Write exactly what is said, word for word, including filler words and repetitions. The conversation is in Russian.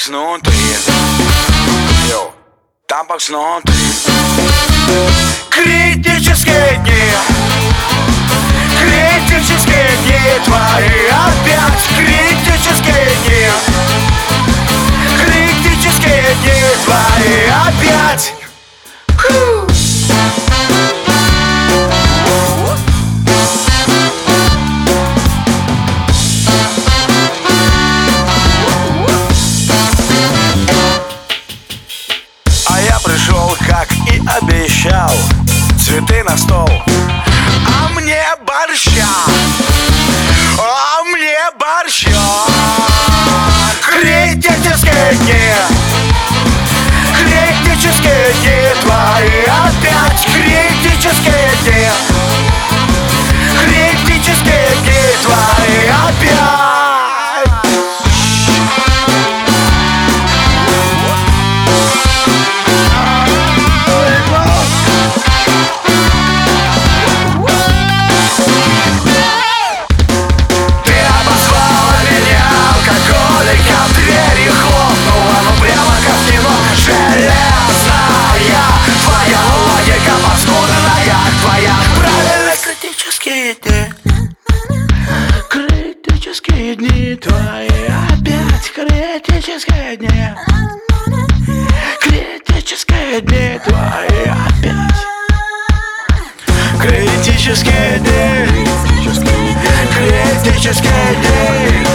Тампакс внутри. Йоу, тампакс внутри. Критические дни, критические дни твои опять. Критические дни, критические дни твои опять. Фу. Пришел, как и обещал, цветы на стол, а мне борща, а мне борща. Критические дни, критические дни твои опять. Критические дни, критические дни твои опять. Критические дни, критические дни твои опять. Критические дни, критические дни твои опять. Критические дни, критические дни.